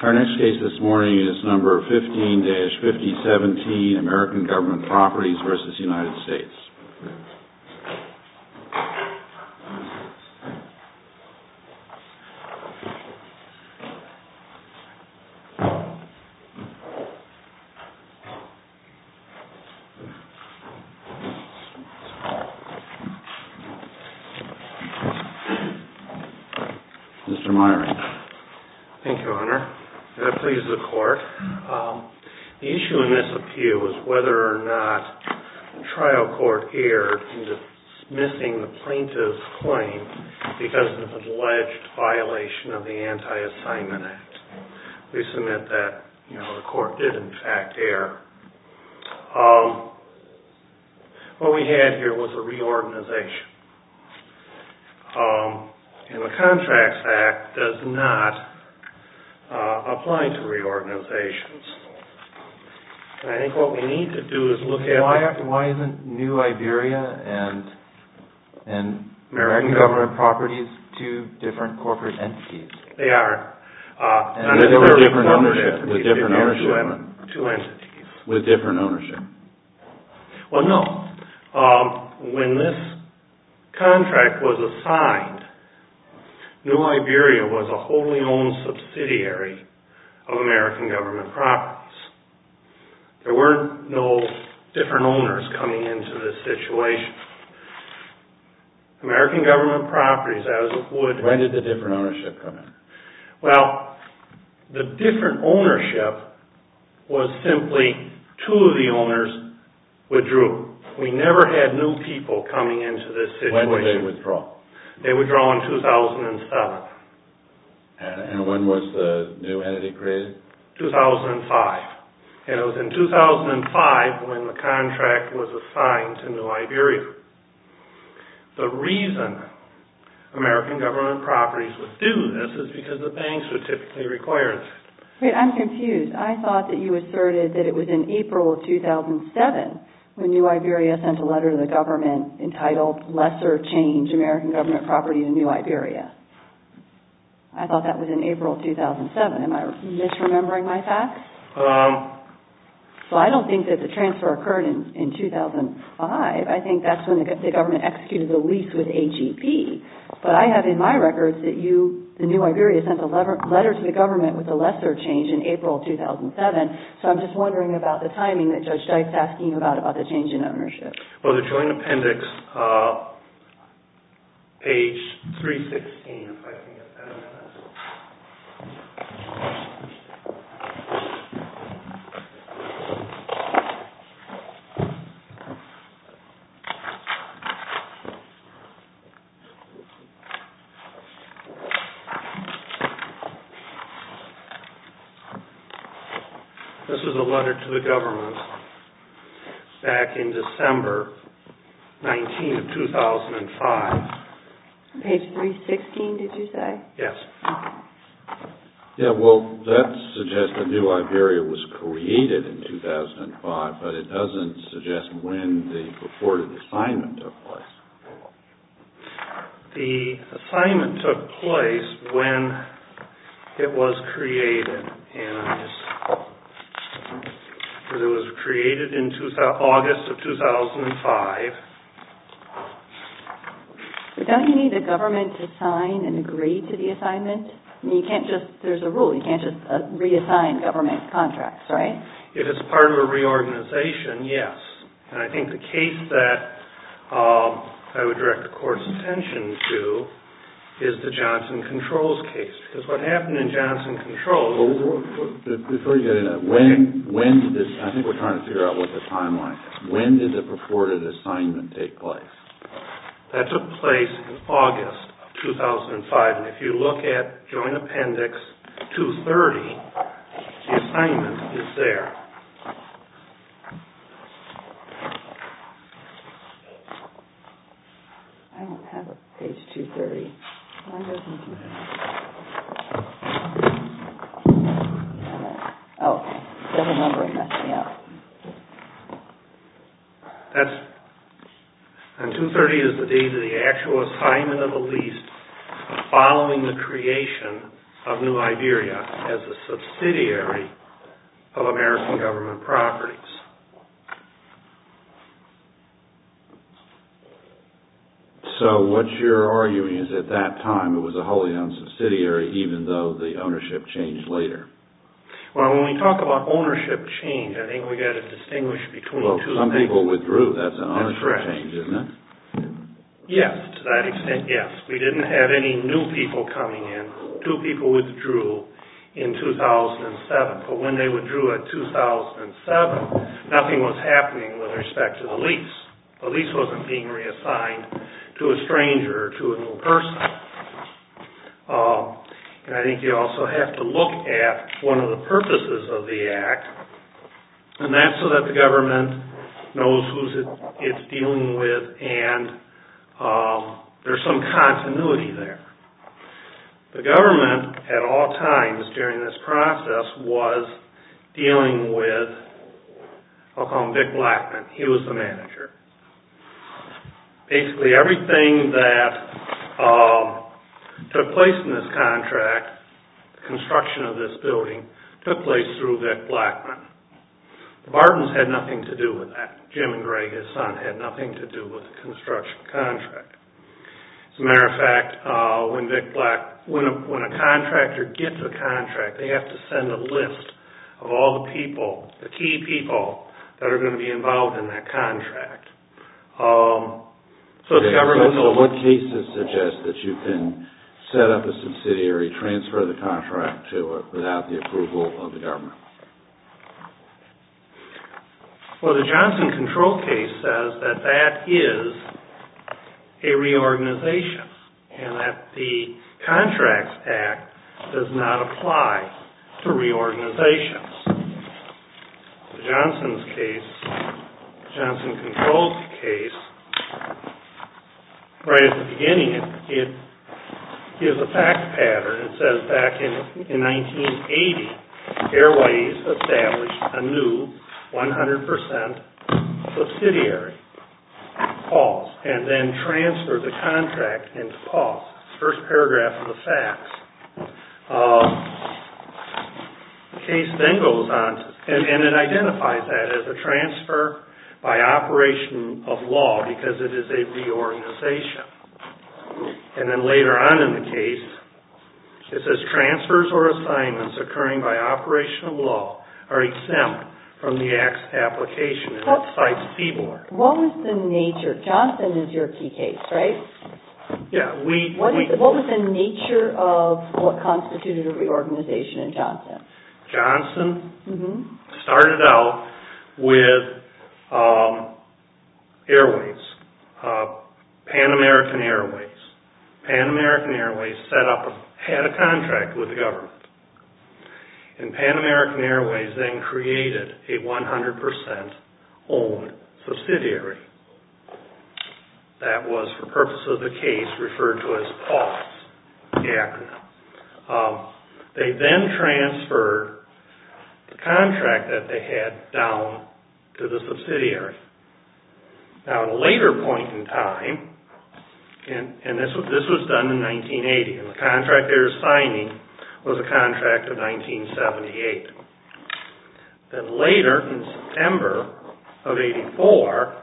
Our next case this morning is number 15-5017, American Government Properties v. United States. Mr. Myrie. Thank you, Your Honor. May it please the Court. The issue in this appeal is whether or not the trial court erred in dismissing the plaintiff's claim because of an alleged violation of the Anti-Assignment Act. We submit that, the court did in fact err. What we had here was a reorganization. And the Contracts Act does not apply to reorganizations. And I think what we need to do is look at... Why isn't New Iberia and American Government Properties two different corporate entities? They are. And with different ownership. With different ownership. Two entities. With different ownership. Well, no. When this contract was assigned, New Iberia was a wholly owned subsidiary of American Government Properties. There were no different owners coming into this situation. American Government Properties, as it would... When did the different ownership come in? Well, the different ownership was simply two of the owners withdrew. We never had new people coming into this situation. When did they withdraw? They withdrew in 2007. And when was the new entity created? 2005. And it was in 2005 when the contract was assigned to New Iberia. The reason American Government Properties would do this is because the banks would typically require it. Wait, I'm confused. I thought that you asserted that it was in April of 2007 when New Iberia sent a letter to the government entitled Lesser Change American Government Property to New Iberia. I thought that was in April of 2007. Am I misremembering my facts? So I don't think that the transfer occurred in 2005. I think that's when the government executed the lease with HEP. But I have in my records that the New Iberia sent a letter to the government with a lesser change in April of 2007. So I'm just wondering about the timing that Judge Dyke's asking about the change in ownership. Well, the Joint Appendix, page 316, if I can get that. This was a letter to the government back in December 19 of 2005. Page 316, did you say? Yes. Yeah, well, that suggests that New Iberia was created in 2005, but it doesn't suggest when the purported assignment took place. The assignment took place when it was created, it was created in August of 2005. But don't you need the government to sign and agree to the assignment? I mean, you can't just, there's a rule, you can't just reassign government contracts, right? If it's part of a reorganization, yes. And I think the case that I would direct the Court's attention to is the Johnson Controls case. Because what happened in Johnson Controls... Before you get into that, when did this, I think we're trying to figure out what the timeline is. When did the purported assignment take place? That took place in August of 2005. And if you look at Joint Appendix 230, the assignment is there. I don't have a page 230. Oh, okay. Double numbering messed me up. And 230 is the date of the actual assignment of a lease following the creation of New Iberia as a subsidiary of American Government Properties. So what you're arguing is at that time it was a wholly owned subsidiary even though the ownership changed later. Well, when we talk about ownership change, I think we got to distinguish between two things. Some people withdrew. That's an ownership correct. change, isn't it? Yes, to that extent, yes. We didn't have any new people coming in. 2 people withdrew in 2007. But when they withdrew in 2007, nothing was happening with respect to the lease. The lease wasn't being reassigned to a stranger or to a new person. And I think you also have to look at one of the purposes of the Act, and that's so that the government knows who it's dealing with and there's some continuity there. The government at all times during this process was dealing with, I'll call him Vic Blackman. He was the manager. Basically everything that took place in this contract, the construction of this building, took place through Vic Blackman. The Bartons had nothing to do with that. Jim and Greg, his son, had nothing to do with the construction contract. As a matter of fact, when a contractor gets a contract, they have to send a list of all the people, the key people that are going to be involved in that contract. So the government knows. So what cases suggest that you can set up a subsidiary, transfer the contract to it without the approval of the government? Well, the Johnson Control case says that that is a reorganization and that the Contracts Act does not apply to reorganizations. The Johnson Control case, right at the beginning, it gives a fact pattern. It says back in 1980, Airways established a new 100% subsidiary, Paul's, and then transferred the contract into Paul's. First paragraph of the facts. The case then goes on, and it identifies that as a transfer by operation of law because it is a reorganization. And then later on in the case, it says transfers or assignments occurring by operation of law are exempt from the Act's application, and it cites Seaboard. What was the nature? Johnson is your key case, right? Yeah, what was the nature of what constituted a reorganization in Johnson? Johnson started out with Airways, Pan American Airways. Pan American Airways had a contract with the government. And Pan American Airways then created a 100% owned subsidiary. That was, for purpose of the case, referred to as PAWS, the acronym. They then transferred the contract that they had down to the subsidiary. Now, at a later point in time, and this was done in 1980, and the contract they were signing was a contract of 1978. Then later, in September of 84,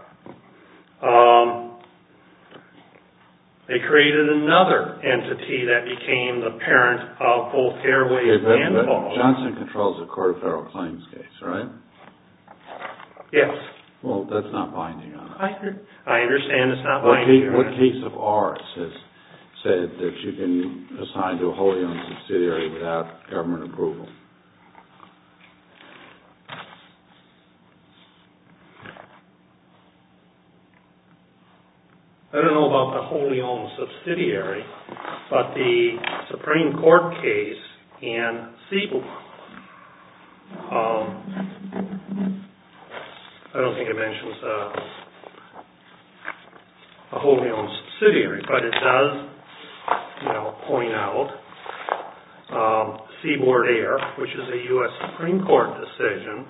they created another entity that became the parent of both Airways and Paul's. Johnson Control is a Court of Federal Claims case, right? Yes. Well, that's not binding on it. I understand it's not binding on it. What case of ours has said that you can assign to a wholly owned subsidiary without government approval? I don't know about the wholly owned subsidiary, but the Supreme Court case in Seaboard, I don't think it mentions a wholly owned subsidiary, but it does, point out Seaboard Air, which is a U.S. Supreme Court decision,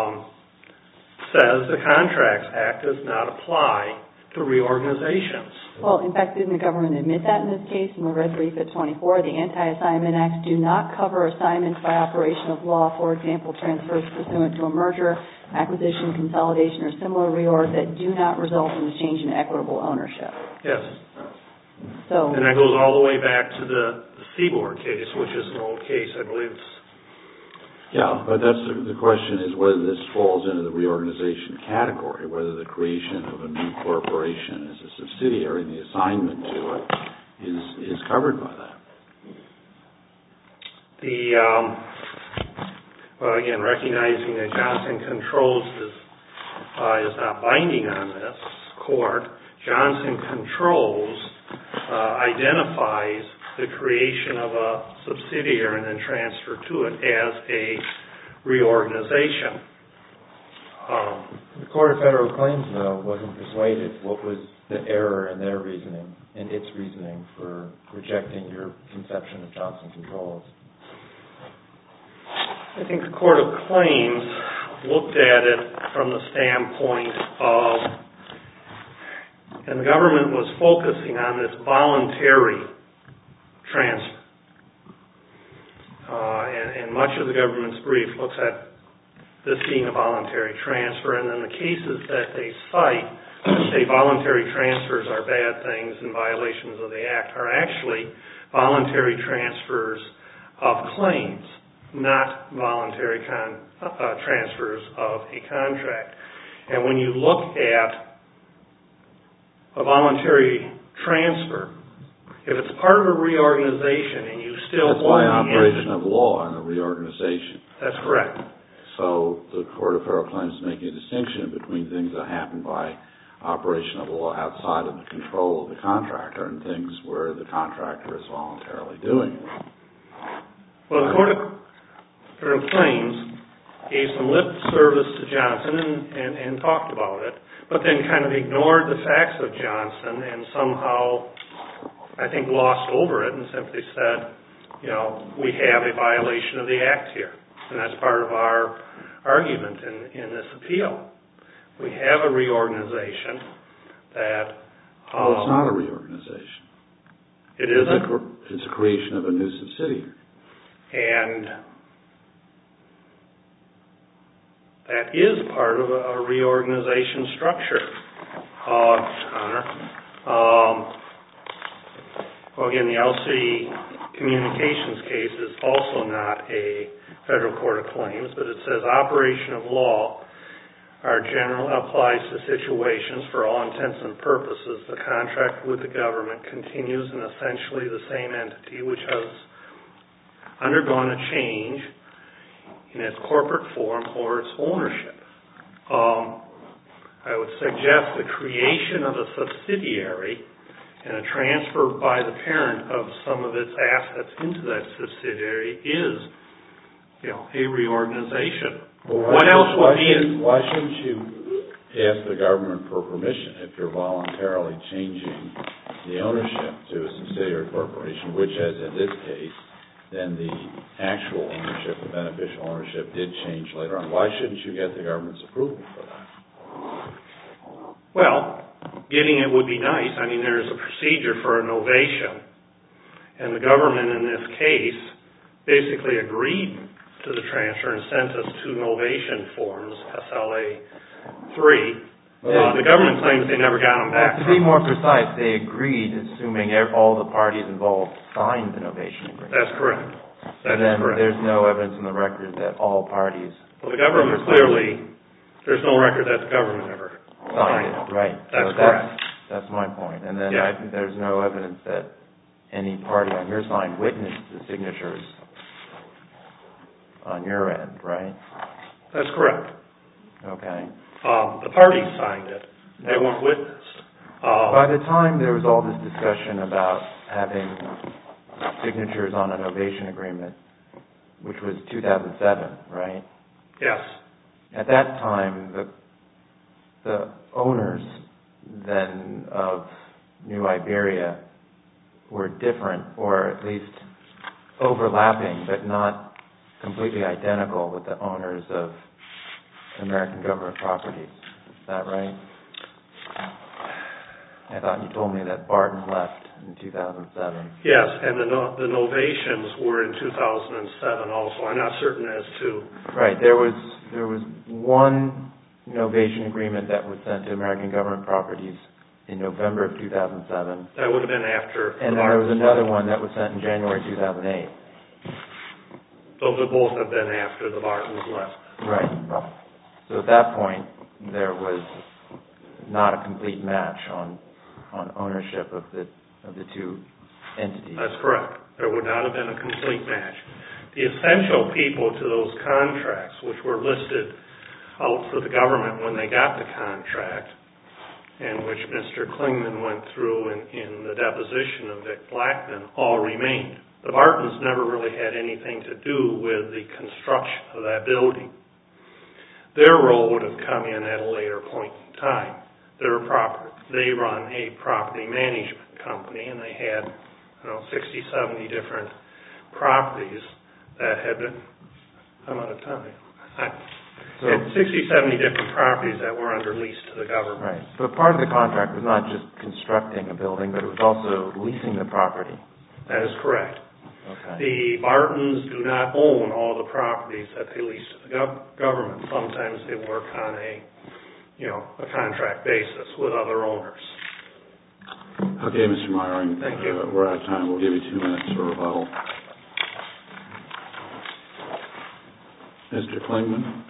says the Contracts Act does not apply to reorganizations. Well, in fact, didn't the government admit that in this case in the red brief at 24? The Anti-Assignment Acts do not cover assignments by operation of law, for example, transfers pursuant to a merger, acquisition, consolidation, or similar reorg that do not result in a change in equitable ownership. Yes. So, and that goes all the way back to the Seaboard case, which is an old case, I believe. Yeah, but that's the question is whether this falls into the reorganization category, whether the creation of a new corporation as a subsidiary and the assignment to it is covered by that. Well, again, recognizing that Johnson Controls is not binding on this court, Johnson Controls identifies the creation of a subsidiary and then transfer to it as a reorganization. The Court of Federal Claims, though, wasn't persuaded. What was the error in their reasoning and its reasoning for rejecting your conception of Johnson Controls? I think the Court of Claims looked at it from the standpoint of, and the government was focusing on this voluntary transfer. And much of the government's brief looks at this being a voluntary transfer, and then the cases that they cite say voluntary transfers are bad things and violations of the Act are actually voluntary transfers of claims, not voluntary transfers of a contract. And when you look at a voluntary transfer, if it's part of a reorganization and you still that's by operation of law in a reorganization. That's correct. So the Court of Federal Claims is making a distinction between things that happen by operation of law outside of the control of the contractor and things where the contractor is voluntarily doing it. Well, the Court of Federal Claims gave some lip service to Johnson and talked about it, but then kind of ignored the facts of Johnson and somehow, I think, glossed over it and simply said, we have a violation of the Act here. And that's part of our argument in this appeal. We have a reorganization that... well, it's not a reorganization. It isn't? It's a creation of a new subsidiary. And that is part of a reorganization structure, Honor. Well, again, the LC Communications case is also not a federal court of claims, but it says operation of law applies to situations for all intents and purposes. The contract with the government continues in essentially the same entity which has undergone a change in its corporate form or its ownership. I would suggest the creation of a subsidiary and a transfer by the parent of some of its assets into that subsidiary is, a reorganization. Well, why shouldn't you ask the government for permission if you're voluntarily changing the ownership to a subsidiary corporation, which, as in this case, then the actual ownership, the beneficial ownership, did change later on? Why shouldn't you get the government's approval for that? Well, getting it would be nice. I mean, there's a procedure for a novation, and the government in this case basically agreed to the transfer and sent us two novation forms, SLA 3. The government claims they never got them back. To be more precise, they agreed, assuming all the parties involved signed the novation agreement. That's correct. And then there's no evidence in the record that all parties... Well, the government clearly, there's no record that the government ever signed it. Right. That's correct. That's my point. And then I think there's no evidence that any party on your side witnessed the signatures on your end, right? That's correct. Okay. The parties signed it. They weren't witnessed. By the time there was all this discussion about having signatures on a novation agreement, which was 2007, right? Yes. At that time, the owners then of New Iberia were different, or at least overlapping, but not completely identical with the owners of American Government Properties. Is that right? I thought you told me that Barton left in 2007. Yes, and the novations were in 2007 also. I'm not certain as to... Right. There was one novation agreement that was sent to American Government Properties in November of 2007. That would have been after... And then there was another one that was sent in January 2008. Those would both have been after the Bartons left. Right. So at that point, there was not a complete match on ownership of the two entities. That's correct. There would not have been a complete match. The essential people to those contracts, which were listed out for the government when they got the contract, and which Mr. Klingman went through in the deposition of Vic Blackman, all remained. The Bartons never really had anything to do with the construction of that building. Their role would have come in at a later point in time. They run a property management company, and they had 60, 70 different properties that had been... I'm out of time. Had 60, 70 different properties that were under lease to the government. Right. But part of the contract was not just constructing a building, but it was also leasing the property. That is correct. Okay. The Bartons do not own all the properties that they lease to the government. Sometimes they work on a contract basis with other owners. Okay, Mr. Meyering. Thank you. We're out of time. We'll give you 2 minutes for rebuttal. Mr. Klingman.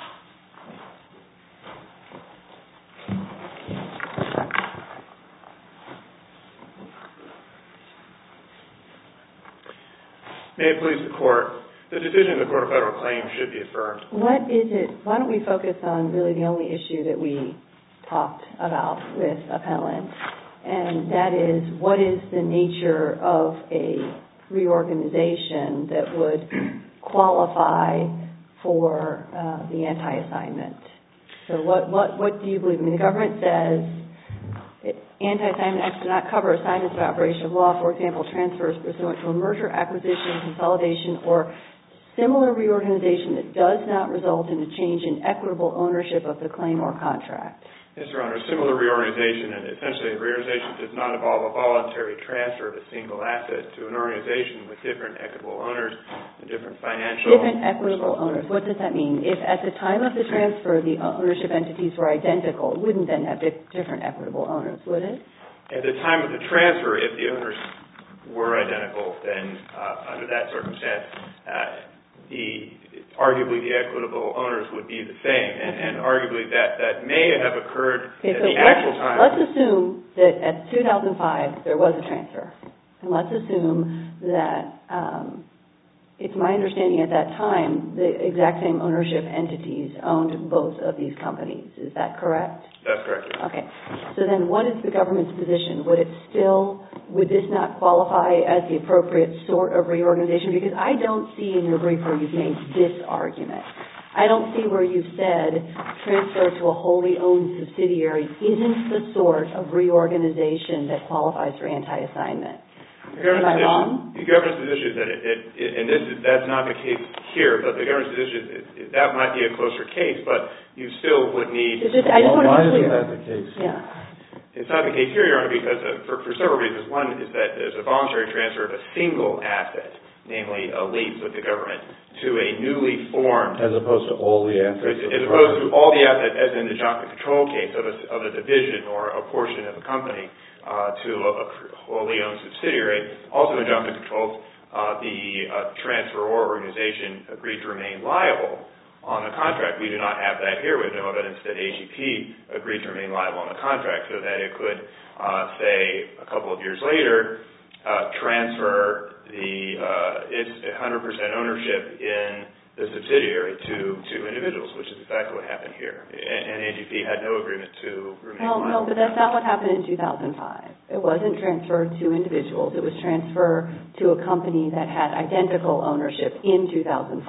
May it please the Court, the decision of the Court of Federal Claims should be affirmed. What is it? Why don't we focus on really the only issue that we talked about with appellant, and that is, what is the nature of a reorganization that would qualify for the anti-assignment? So what do you believe? I mean, the government says anti-assignment acts do not cover assignments of operation of law, for example, transfers pursuant to a merger, acquisition, consolidation, or similar reorganization that does not result in a change in equitable ownership of the claim or contract. Yes, Your Honor, similar reorganization, and essentially a reorganization does not involve a voluntary transfer of a single asset to an organization with different equitable owners and different financial... Different equitable owners. What does that mean? If at the time of the transfer the ownership entities were identical, it wouldn't then have different equitable owners, would it? At the time of the transfer, if the owners were identical, then under that circumstance, arguably the equitable owners would be the same, and arguably that may have occurred at the actual time. Let's assume that at 2005 there was a transfer, and let's assume that it's my understanding at that time the exact same ownership entities owned both of these companies. Is that correct? That's correct. Okay. So then what is the government's position? Would this not qualify as the appropriate sort of reorganization? Because I don't see in your brief where you've made this argument. I don't see where you've said transfer to a wholly owned subsidiary isn't the sort of reorganization that qualifies for anti-assignment. Am I wrong? The government's position is that that's not the case here, but the government's position is that might be a closer case, but you still would need... Why isn't that the case? Yeah. It's not the case here, Your Honor, because for several reasons. One is that there's a voluntary transfer of a single asset, namely a lease with the government, to a newly formed... As opposed to all the assets? As opposed to all the assets, as in the Johnson Control case, of a division or a portion of a company to a wholly owned subsidiary. Also in Johnson Control, the transferor organization agreed to remain liable on the contract. We do not have that here. We have no evidence that AGP agreed to remain liable on the contract, so that it could, say, a couple of years later, transfer its 100% ownership in the subsidiary to individuals, which is exactly what happened here. And AGP had no agreement to remain liable. No, but that's not what happened in 2005. It wasn't transferred to individuals. It was transferred to a company that had identical ownership in 2005.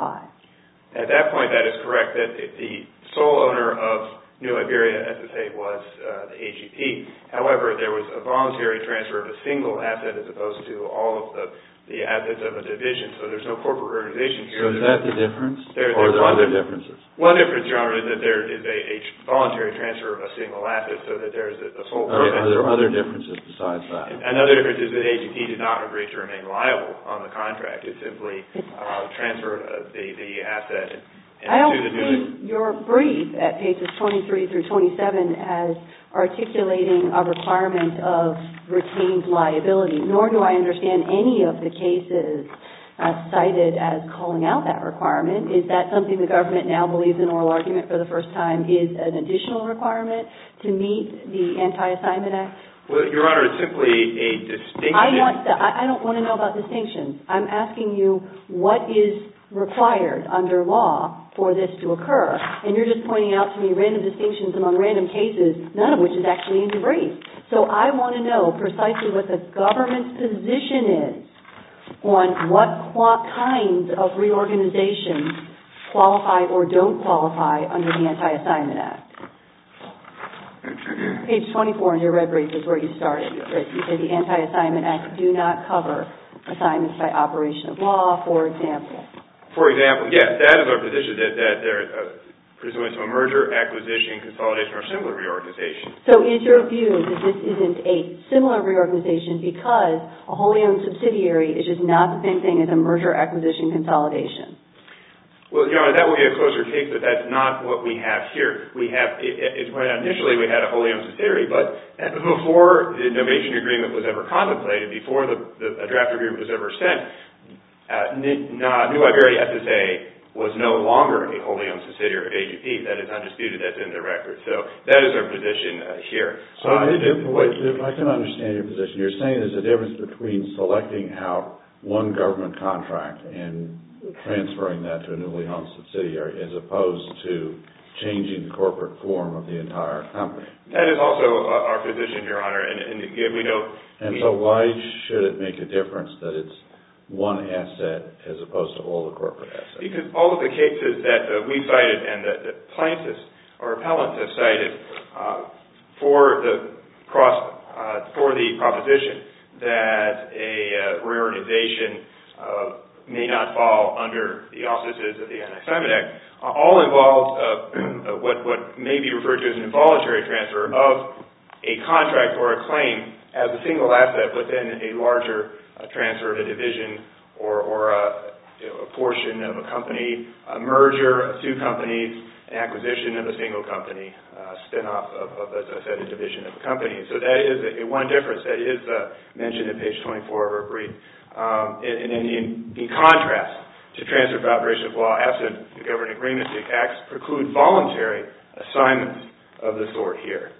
At that point, that is correct, that the sole owner of New Iberia SSA was the AGP. However, there was a voluntary transfer of a single asset as opposed to all of the assets of a division, so there's no corporate reorganization here. So is that the difference? Or are there other differences? One difference, Your Honor, is that there is a voluntary transfer of a single asset, so that there's a sole purpose. Are there other differences besides that? Another difference is that AGP did not agree to remain liable on the contract. It simply transferred the asset. I don't see your brief at pages 23 through 27 as articulating a requirement of retained liability, nor do I understand any of the cases cited as calling out that requirement. Is that something the government now believes in oral argument for the first time is an additional requirement to meet the Anti-Assignment Act? Well, Your Honor, it's simply a distinction. I don't want to know about distinctions. I'm asking you what is required under law for this to occur, and you're just pointing out to me random distinctions among random cases, none of which is actually in your brief. So I want to know precisely what the government's position is on what kinds of reorganizations qualify or don't qualify under the Anti-Assignment Act. Page 24 in your red brief is where you started. You said the Anti-Assignment Act do not cover assignments by operation of law, for example. For example, yes, that is our position, that they're pursuant to a merger, acquisition, consolidation, or similar reorganization. So is your view that this isn't a similar reorganization because a wholly owned subsidiary is just not the same thing as a merger, acquisition, consolidation? Well, Your Honor, that would be a closer case, but that's not what we have here. We have, initially we had a wholly owned subsidiary, but before the innovation agreement was ever contemplated, before a draft agreement was ever sent, New Iberia SSA was no longer a wholly owned subsidiary of AGP. That is undisputed. That's in the record. So that is our position here. So if I can understand your position, you're saying there's a difference between selecting out one government contract and transferring that to a newly owned subsidiary as opposed to changing the corporate form of the entire company. That is also our position, Your Honor, and we don't... And so why should it make a difference that it's one asset as opposed to all the corporate assets? Because all of the cases that we cited and that the plaintiffs or appellants have cited for the proposition that a reorganization may not fall under the auspices of the Anti-Assignment Act all involved what may be referred to as an involuntary transfer of a contract or a claim as a single asset within a larger transfer of a division or a portion of a company, a merger of two companies, an acquisition of a single company, spin-off of, as I said, a division of a company. So that is one difference that is mentioned in page 24 of our brief. And in contrast to transfer of operation of law, absent the government agreement, the acts preclude voluntary assignments of the sort here.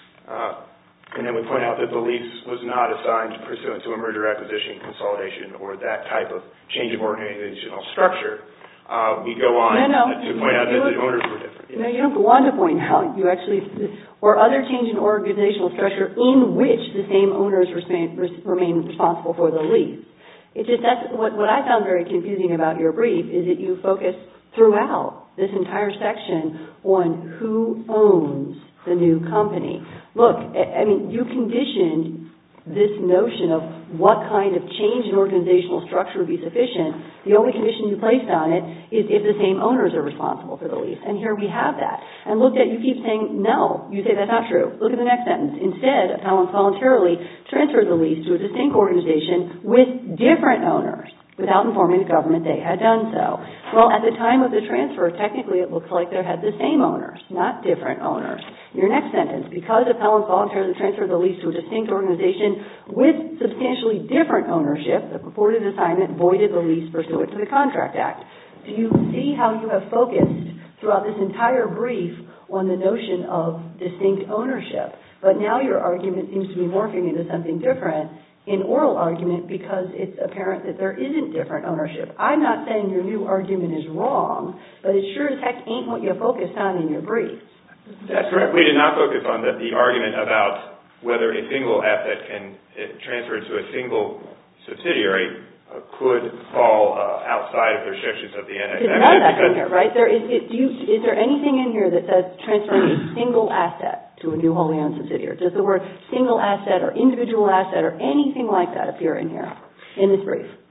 And then we point out that the lease was not assigned pursuant to a merger, acquisition, consolidation, or that type of change of organizational structure. We go on to point out that the owners were different. Yes. No, you don't go on to point out. You actually, or other change in organizational structure in which the same owners remain responsible for the lease. It's just that's what I found very confusing about your brief is that you focus throughout this entire section on who owns the new company. Look, I mean, you conditioned this notion of what kind of change in organizational structure would be sufficient. The only condition you placed on it is if the same owners are responsible for the lease. And here we have that. And look, you keep saying no. You say that's not true. Look at the next sentence. Instead, appellants voluntarily transferred the lease to a distinct organization with different owners without informing the government they had done so. Well, at the time of the transfer, technically it looks like they had the same owners, not different owners. Your next sentence, because appellants voluntarily transferred the lease to a distinct organization with substantially different ownership, the purported assignment voided the lease pursuant to the Contract Act. Do you see how you have focused throughout this entire brief on the notion of distinct ownership? But now your argument seems to be morphing into something different in oral argument because it's apparent that there isn't different ownership. I'm not saying your new argument is wrong, but it sure as heck ain't what you focused on in your brief. That's correct. We did not focus on the argument about whether a single asset can transfer to a single subsidiary could fall outside of the restrictions of the Anti-Assignment Act. There's none of that in here, right? Is there anything in here that says transferring a single asset to a new wholly owned subsidiary? Does the word single asset or individual asset or anything like that appear in here, in this brief?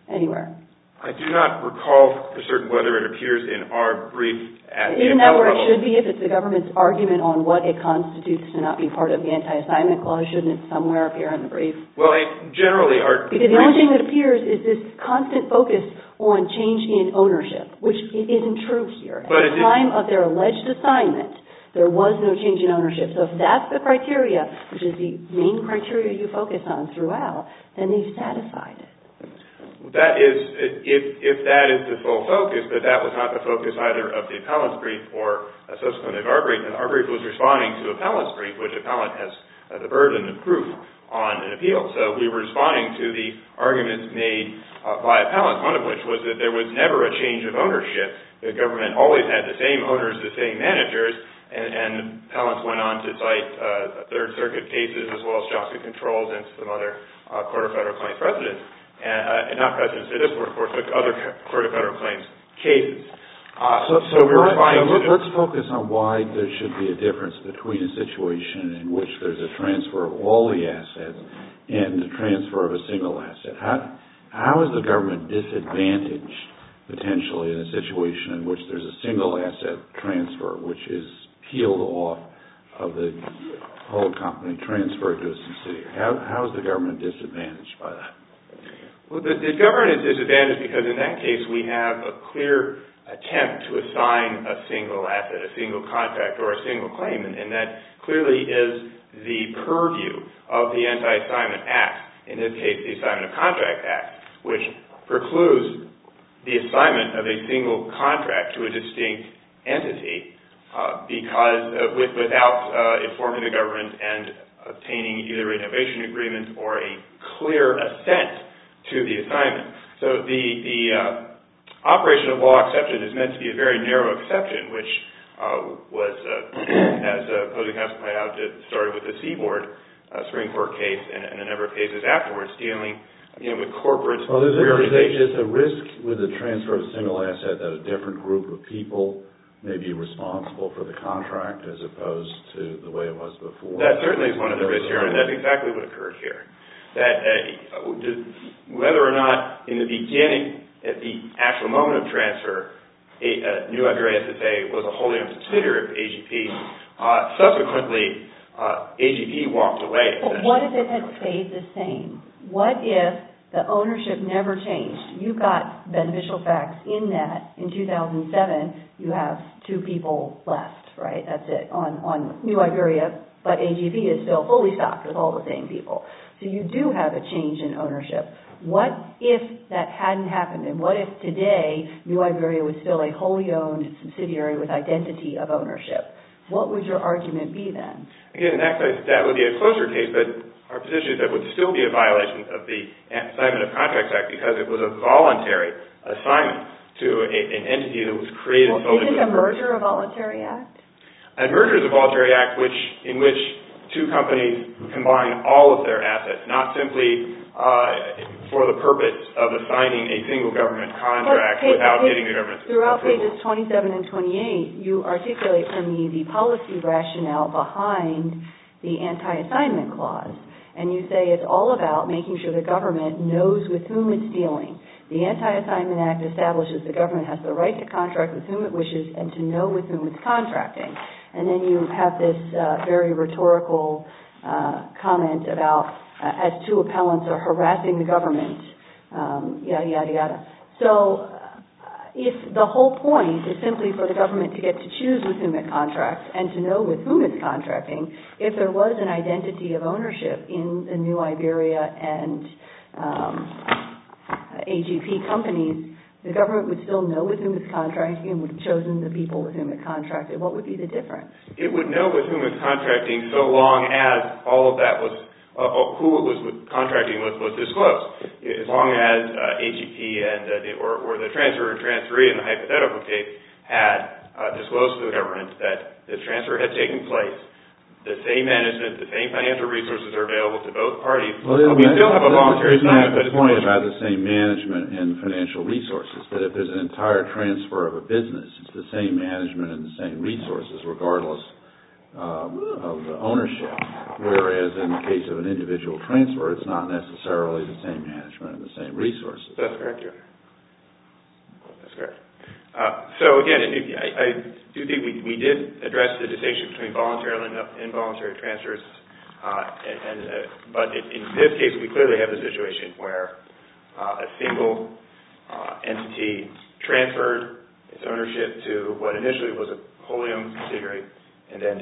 anywhere? I do not recall for certain whether it appears in our brief at the Isn't that appellate where it level. should be if it's the government's argument on what it constitutes to not be part of the anti-assignment clause? Shouldn't it somewhere appear in the brief? Well, generally our Because the only thing that appears is this constant focus on change in ownership, which isn't true here. At the time of their alleged assignment, there was no change in ownership. So if that's the criteria, which is the main criteria you focus on throughout, then they've satisfied it. That is, if that is the sole focus, but that was not the focus either of the appellant's brief or subsequently of our brief. And our brief was responding to appellant's brief, which appellant has the burden of proof on an appeal. So we were responding to the arguments made by appellant, one of which was that there was never a change of ownership. The government always had the same owners, the same managers, and appellants went on to cite Third Circuit cases as well as Johnson Controls and some other Court of Federal Claims precedents. Not precedents for this court, of course, but other Court of Federal Claims cases. Let's focus on why there should be a difference between a situation in which there's a transfer of all the assets and the transfer of a single asset. How is the government disadvantaged potentially in a situation in which there's a single asset transfer, which is peeled off of the whole company, transferred to a subsidiary? How is the government disadvantaged by that? Well, the government is disadvantaged because in that case we have a clear attempt to assign a single asset, a single contract, or a single claim, and that clearly is the purview of the Anti-Assignment Act, in this case the Assignment of Contract Act, which precludes the assignment of a single contract to a distinct entity because without informing the government and obtaining either an innovation agreement or a clear assent to the assignment. So the operation of law exception is meant to be a very narrow exception, which was, as opposing counsel pointed out, started with the Seaboard Supreme Court case and a number of cases afterwards dealing with corporate reorganization. Is the risk with the transfer of a single asset that a different group of people may be responsible for the contract as opposed to the way it was before? That certainly is one of the risks here, and that's exactly what occurred here. That whether or not in the beginning, at the actual moment of transfer, New Iberia SSA was a wholly owned subsidiary of AGP, subsequently AGP walked away. But what if it had stayed the same? What if the ownership never changed? You've got beneficial facts in that in 2007 you have two people left, right? That's it on New Iberia, but AGP is still fully stocked with all the same people. So you do have a change in ownership. What if that hadn't happened, and what if today New Iberia was still a wholly owned subsidiary with identity of ownership? What would your argument be then? Again, in that case, that would be a closer case, but our position is that would still be a violation of the Assignment of Contracts Act because it was a voluntary assignment to an entity that was created solely for the purpose. Isn't a merger a voluntary act? A merger is a voluntary act in which two companies combine all of their assets, not simply for the purpose of assigning a single government contract without getting the government's approval. Throughout pages 27 and 28, you articulate for me the policy rationale behind the anti-assignment clause. And you say it's all about making sure the government knows with whom it's dealing. The Anti-Assignment Act establishes the government has the right to contract with whom it wishes and to know with whom it's contracting. And then you have this very rhetorical comment about as two appellants are harassing the government, yada, yada, yada. So if the whole point is simply for the government to get to choose with whom it contracts and to know with whom it's contracting, if there was an identity of ownership in the New Iberia and AGP companies, the government would still know with whom it's contracting and would have chosen the people with whom it contracted. What would be the difference? It would know with whom it's contracting so long as all of that was, who it was contracting with was disclosed. As long as AGP and or the transfer and transferee in the hypothetical case had disclosed to the government that the transfer had taken place, the same management, the same financial resources are available to both parties. Well, we still have a voluntary assignment. But the point about the same management and financial resources, that if there's an entire transfer of a business, it's the same management and the same resources regardless the ownership, whereas in the case of an individual transfer, it's not necessarily the same management and the same resources. That's correct, Your Honor. That's correct. So again, I do think we did address the distinction between voluntary and involuntary transfers, but in this case, we clearly have a situation where a single entity transferred its ownership to what initially was a wholly owned subsidiary, and then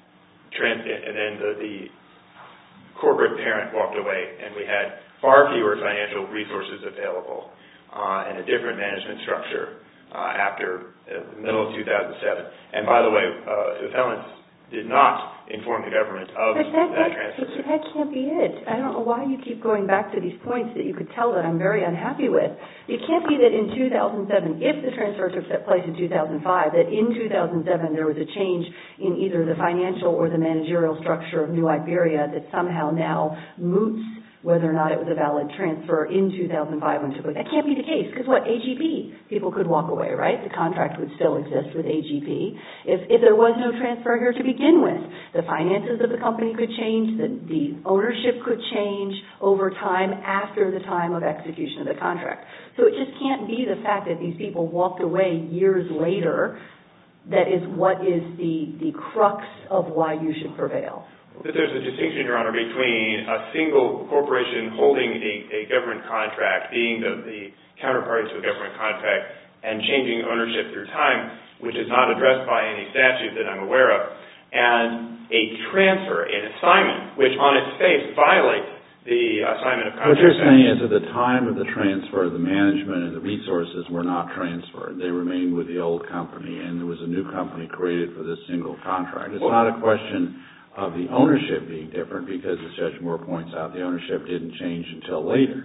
the corporate parent walked away, and we had far fewer financial resources available and a different management structure after the middle of 2007. And by the way, the appellants did not inform the government of that transfer. That can't be it. I don't know why you keep going back to these points that you could tell that I'm very unhappy with. It can't be that in 2007, if the transfer took place in 2005, that in 2007 there was a change in either the financial or the managerial structure of New Iberia that somehow now moots whether or not it was a valid transfer in 2005 when it took place. That can't be the case, because what, AGP, people could walk away, right? The contract would still exist with AGP. If there was no transfer here to begin with, the finances of the company could change, the ownership could change over time after the time of execution of the contract. So it just can't be the fact that these people walked away years later that is what is the crux of why you should prevail. That there's a distinction, Your Honor, between a single corporation holding a government contract, being the counterparty to a government contract, and changing ownership through time, which is not addressed by any statute that I'm aware of, and a transfer, an assignment, which on its face violates the assignment of contract. What you're saying is at the time of the transfer, the management and the resources were not transferred. They remained with the old company, and there was a new company created for this single contract. It's not a question of the ownership being different, because as Judge Moore points out, the ownership didn't change until later.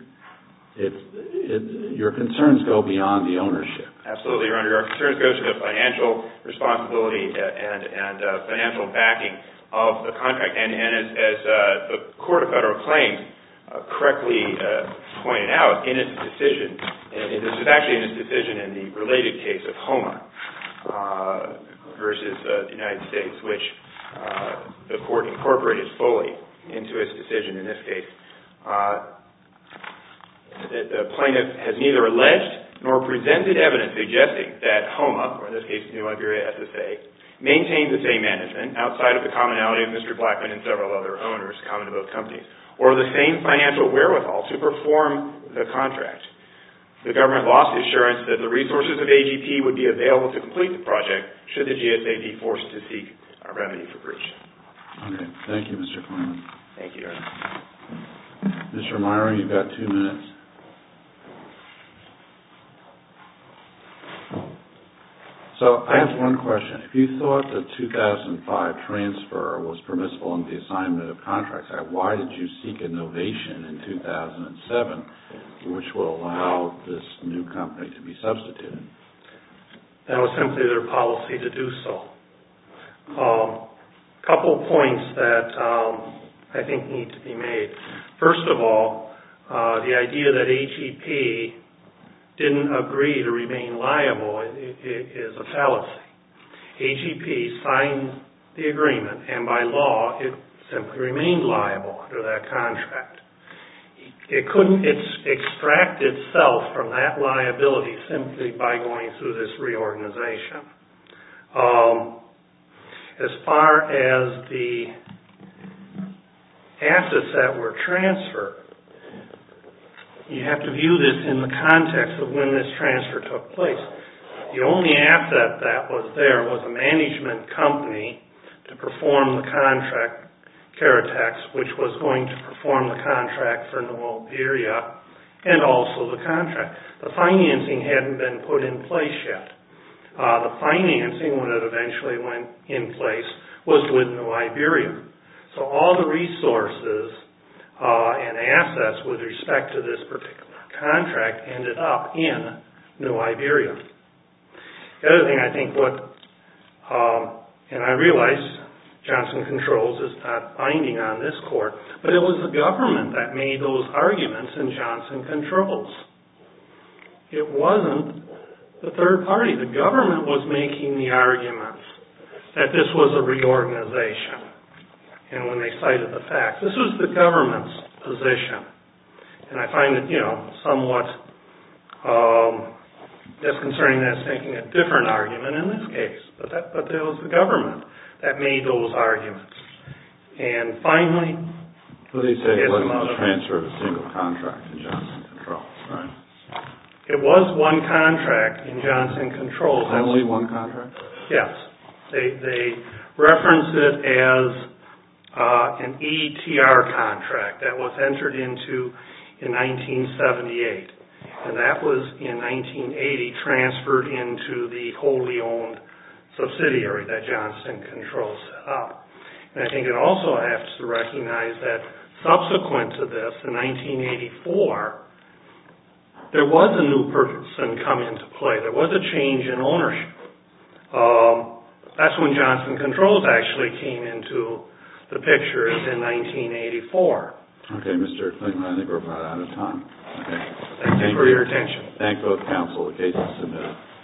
Your concerns go beyond the ownership. Absolutely, Your Honor. Your concerns go to the financial responsibility and financial backing of the contract. And as the Court of Federal Claims correctly pointed out in its decision, and this is actually in its decision in the related case of HOMA versus the United States, which the Court incorporated fully into its decision in this case. The plaintiff has neither alleged nor presented evidence suggesting that HOMA, or in this case New Iberia SSA, maintained the same management outside of the commonality of Mr. Blackman and several other owners common to both companies, or the same financial wherewithal to perform the contract. The government lost assurance that the resources of AGP would be available to complete the project should the GSA be forced to seek a remedy for breach. Okay. Thank you, Mr. Kline. Thank you, Your Honor. Mr. Meyer, you've got 2 minutes. So I have one question. If you thought the 2005 transfer was permissible in the assignment of contracts, why did you seek a novation in 2007 which will allow this new company to be substituted? That was simply their policy to do so. Couple points that I think need to be made. First of all, the idea that AGP didn't agree to remain liable is a fallacy. AGP signed the agreement, and by law, it simply remained liable under that contract. It couldn't extract itself from that liability simply by going through this reorganization. As far as the assets that were transferred, you have to view this in the context of when this transfer took place. The only asset that was there was a management company to perform the contract, Caratex, which was going to perform the contract for New Iberia and also the contract. The financing hadn't been put in place yet. The financing, when it eventually went in place, was with New Iberia. So all the resources and assets with respect to this particular contract ended up in New Iberia. The other thing I think and I realize Johnson Controls is not binding on this court, but it was the government that made those arguments in Johnson Controls. It wasn't the third party. The government was making the arguments that this was a reorganization. And when they cited the facts, this was the government's position. And I find it, somewhat disconcerting that it's making a different argument in this case. But it was the government that made those arguments. And finally, well, they say it wasn't a transfer of a single contract in Johnson Controls, right? It was one contract in Johnson Controls. Only one contract? Yes. They reference it as an ETR contract that was entered into in 1978. And that was in 1980 transferred into the wholly owned subsidiary that Johnson Controls set up. And I think it also has to recognize that subsequent to this, in 1984, there was a new person come into play. There was a change in ownership. That's when Johnson Controls actually came into the picture, is in 1984. Okay, Mr. Klingman, I think we're about out of time. Okay. Thank you for your attention. Thank both counsel. The case is submitted.